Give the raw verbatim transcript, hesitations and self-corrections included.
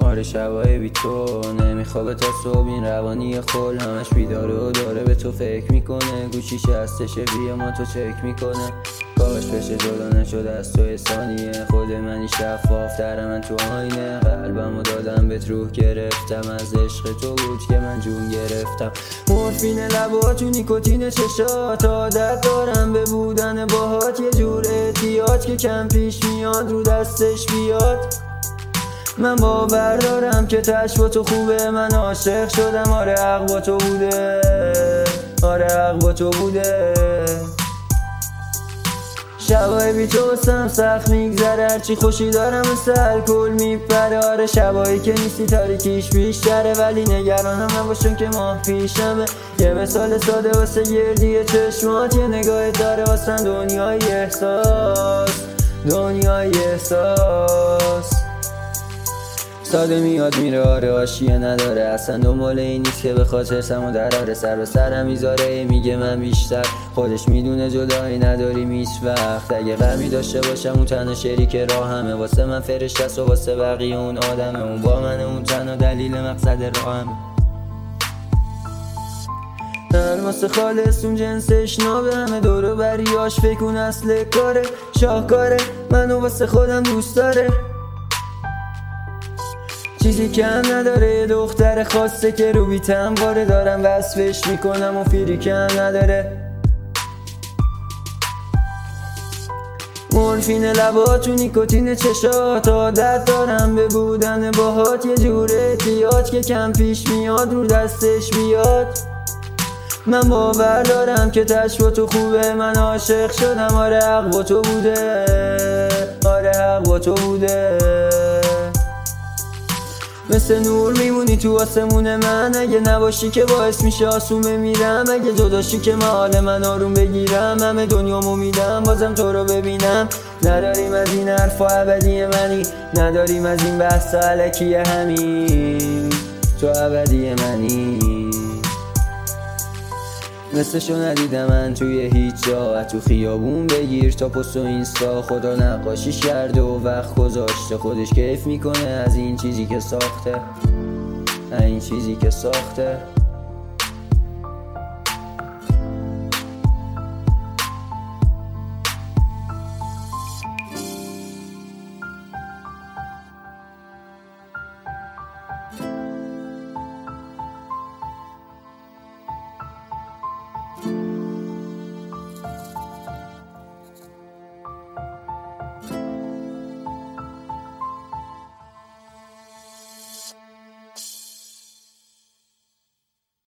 آره شبای بی تو نمیخوابه تا صبح، این روانی خل همش بیداره و داره به تو فکر میکنه. گوشیش هستشه بیا ما تو چک میکنه، کاش بشه جدا نشده از تو ثانیه. خود منی شفاف تر من تو آینه، قلبمو دادم بهت روح گرفتم، از عشق تو بود که من جون گرفتم. مورفین لبات و نیکوتین چشات، عادت دارم به بودن باهات، یه جور احتیاط که کم پیش میاد رو دستش بیاد. من باور دارم که تش با تو خوبه، من عاشق شدم آره حق با تو بوده، آره حق با تو بوده. شبای بی تو واسم سخت میگذره، هرچی خوشی دارم مثل الکل میپره. آره شبایی که نیستی تاریکیش بیشتره، ولی نگرانم نباشم که ماه پیشمه. یه مثال ساده واسه گردی چشمات، یه نگاه داره واسه دنیای احساس، دنیای احساس. ساده میاد میره آره آشیه نداره، اصلا دنبال این نیست که به خاطر سمو دراره. سر به سرم میذاره میگه من بیشتر، خودش میدونه جدایی نداریم هیچ وقت. اگه غمی داشته باشم اون تنها شریک راهمه، واسه من فرشته است و واسه بقیه اون آدمه. اون با منه اون تنها دلیل مقصد راهمه. الماس خالص اون جنسش نابه، همه دورو بریاش فکر اصل کاره. شاهکاره منو واسه خودم دوست داره، چیزی کم نداره. دختر خاصه که رو بیتم واره دارم وصفش میکنم و فیری کم نداره. مورفین لبات و نیکوتین چشات، عادت دارم به بودن باهات، یه جور احتیاط که کم پیش میاد رو دستش بیاد. من باور دارم که تش با تو خوبه، من عاشق شدم آره حق با تو بوده، آره حق با تو بوده. مثل نور میمونی تو آسمون من، اگه نباشی که باعث میشه آسون بمیرم. اگه جداشی که محال من آروم بگیرم، همه دنیامو میدم بازم تو رو ببینم. نداریم از این حرفا ابدی منی، نداریم از این بحثا الکی همین، تو ابدی منی. مثلشو ندیدم من توی هیچ جا، تو خیابون بگیر تا پست و اینستا. خدا نقاشیش کرده و وقت گذاشته، خودش کیف میکنه از این چیزی که ساخته، این چیزی که ساخته.